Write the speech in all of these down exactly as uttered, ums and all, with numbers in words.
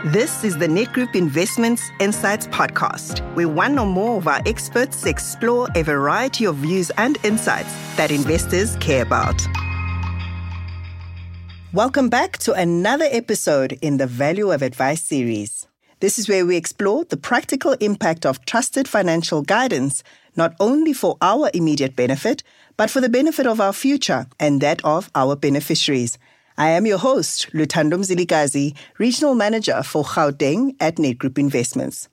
This is the Nedgroup Investments Insights Podcast, where one or more of our experts explore a variety of views and insights that investors care about. Welcome back to another episode in the Value of Advice series. This is where we explore the practical impact of trusted financial guidance, not only for our immediate benefit, but for the benefit of our future and that of our beneficiaries. I am your host, Luthando Mzilikazi, Regional Manager for Gauteng at Nedgroup Investments.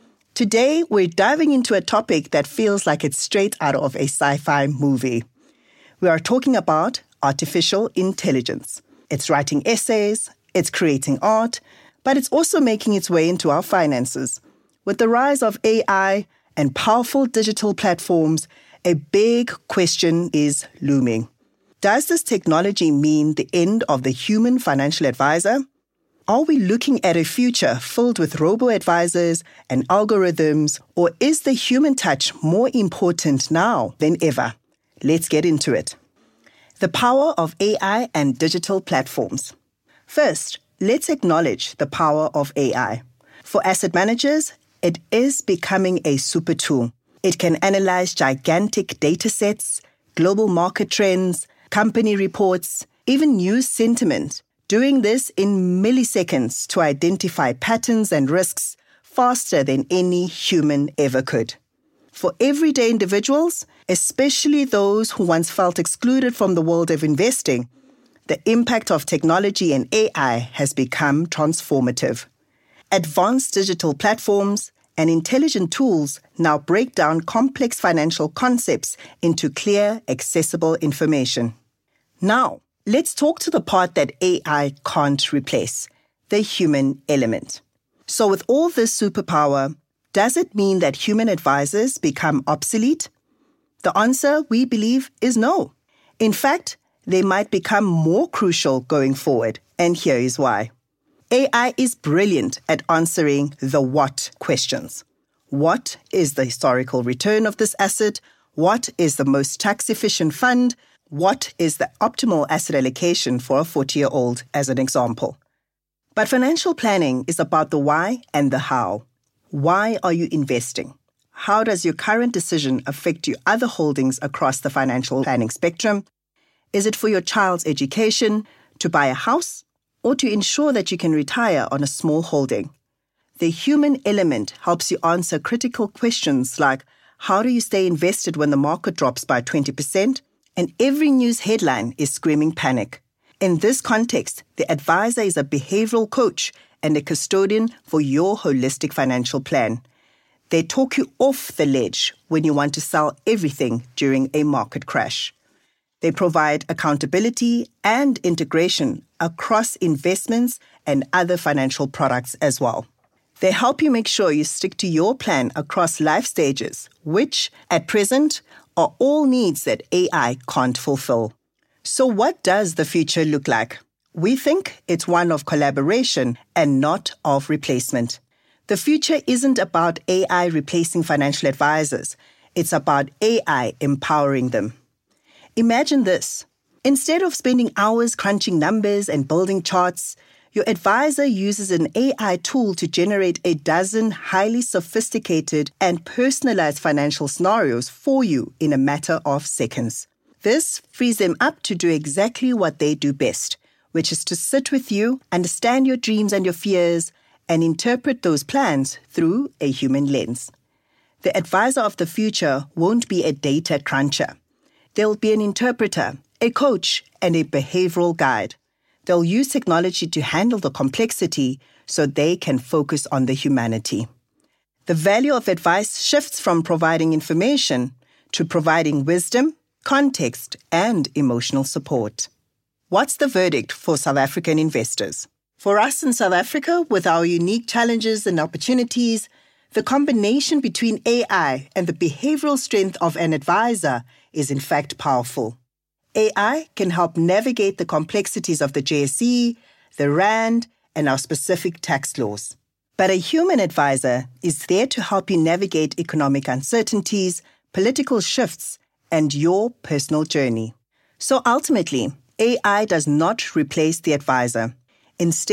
Today, we're diving into a topic that feels like it's straight out of a sci-fi movie. We are talking about artificial intelligence. It's writing essays, it's creating art, but it's also making its way into our finances. With the rise of A I and powerful digital platforms, a big question is looming. Does this technology mean the end of the human financial advisor? Are we looking at a future filled with robo-advisors and algorithms, or is the human touch more important now than ever? Let's get into it. The power of A I and digital platforms. First, let's acknowledge the power of A I. For asset managers, it is becoming a super tool. It can analyze gigantic data sets, global market trends, company reports, even news sentiment, doing this in milliseconds to identify patterns and risks faster than any human ever could. For everyday individuals, especially those who once felt excluded from the world of investing, the impact of technology and A I has become transformative. Advanced digital platforms and intelligent tools now break down complex financial concepts into clear, accessible information. Now, let's talk to the part that A I can't replace, the human element. So with all this superpower, does it mean that human advisors become obsolete? The answer, we believe, is no. In fact, they might become more crucial going forward, and here is why. A I is brilliant at answering the what questions. What is the historical return of this asset? What is the most tax-efficient fund? What is the optimal asset allocation for a forty-year-old, as an example? But financial planning is about the why and the how. Why are you investing? How does your current decision affect your other holdings across the financial planning spectrum? Is it for your child's education, to buy a house, or to ensure that you can retire on a small holding? The human element helps you answer critical questions like, how do you stay invested when the market drops by twenty percent? And every news headline is screaming panic. In this context, the advisor is a behavioral coach and a custodian for your holistic financial plan. They talk you off the ledge when you want to sell everything during a market crash. They provide accountability and integration across investments and other financial products as well. They help you make sure you stick to your plan across life stages, which, at present, are all needs that A I can't fulfill. So what does the future look like? We think it's one of collaboration and not of replacement. The future isn't about A I replacing financial advisors. It's about A I empowering them. Imagine this. Instead of spending hours crunching numbers and building charts, your advisor uses an A I tool to generate a dozen highly sophisticated and personalized financial scenarios for you in a matter of seconds. This frees them up to do exactly what they do best, which is to sit with you, understand your dreams and your fears, and interpret those plans through a human lens. The advisor of the future won't be a data cruncher. They'll be an interpreter, a coach, and a behavioral guide. They'll use technology to handle the complexity so they can focus on the humanity. The value of advice shifts from providing information to providing wisdom, context, and emotional support. What's the verdict for South African investors? For us in South Africa, with our unique challenges and opportunities, the combination between A I and the behavioral strength of an advisor is in fact powerful. A I can help navigate the complexities of the J S E, the Rand, and our specific tax laws. But a human advisor is there to help you navigate economic uncertainties, political shifts, and your personal journey. So ultimately, A I does not replace the advisor. Instead,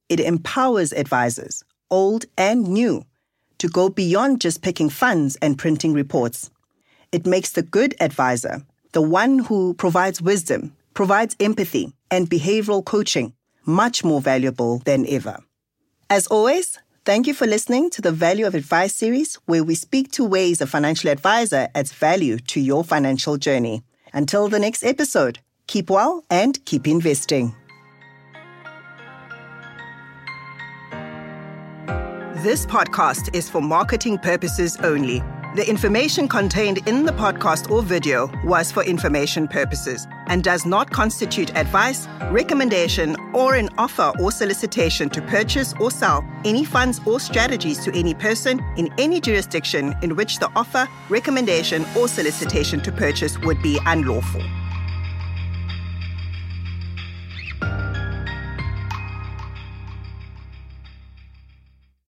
It empowers advisors, old and new, to go beyond just picking funds and printing reports. It makes the good advisor, the one who provides wisdom, provides empathy, and behavioral coaching, much more valuable than ever. As always, thank you for listening to the Value of Advice series, where we speak to ways a financial advisor adds value to your financial journey. Until the next episode, keep well and keep investing. This podcast is for marketing purposes only. The information contained in the podcast or video was for information purposes and does not constitute advice, recommendation, or an offer or solicitation to purchase or sell any funds or strategies to any person in any jurisdiction in which the offer, recommendation, or solicitation to purchase would be unlawful.